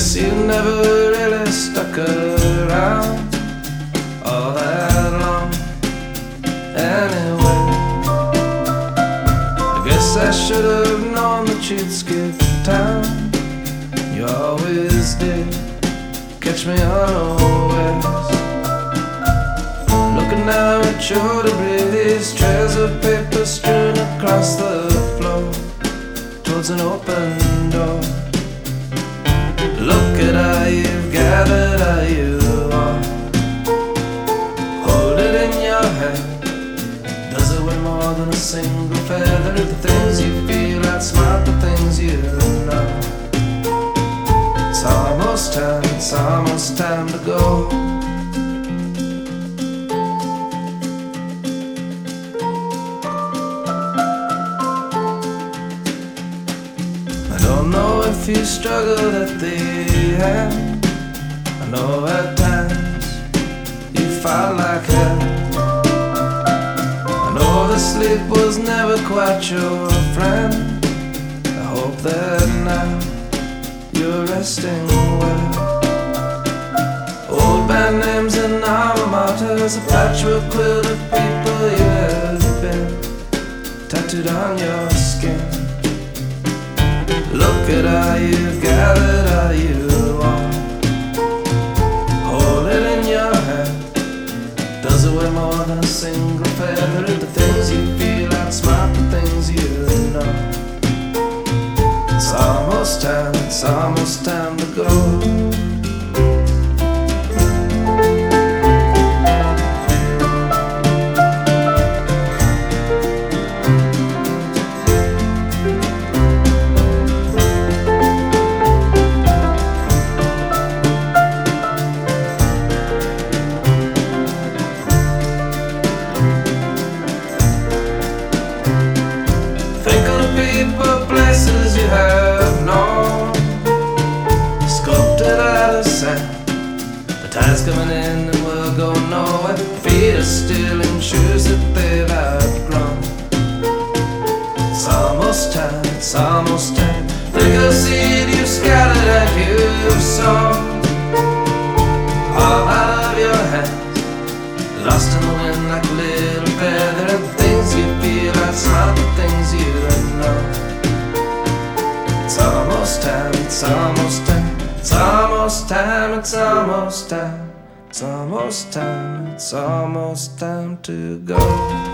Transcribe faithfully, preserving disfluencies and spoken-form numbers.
guess you never really stuck around all that long anyway. I guess I should have known that you'd skip town. You always did catch me unawares. Looking now at your debris, trails of paper strewn across the floor towards an open door. Look at how you've gathered how you are. Hold it in your hand. Does it weigh more than a single feather? The things you feel outsmart the things you know. It's almost time, it's almost time to go. I don't know if you struggled at the end. I know at times you fought like hell. I know the sleep was never quite your friend. I hope that now you're resting well. Old band names and alma maters, a patchwork quilt of people you have been tattooed on your skin. Look at how you've gathered how you are. Hold it in your hand. Does it weigh more than a single feather? The things you feel outsmart the things you know. It's almost time, it's almost time to go. Places you have known, sculpted out of sand. The tide's coming in and we'll go nowhere. Feet are still in shoes that they've outgrown. It's almost time, it's almost time. Think of seed you scattered and you've sown, all out of your hands, lost in the wind like a little feather. And the things you feel outsmart the things you know. It's almost time, it's almost time, it's almost time, it's almost time, it's almost time, it's almost time to go.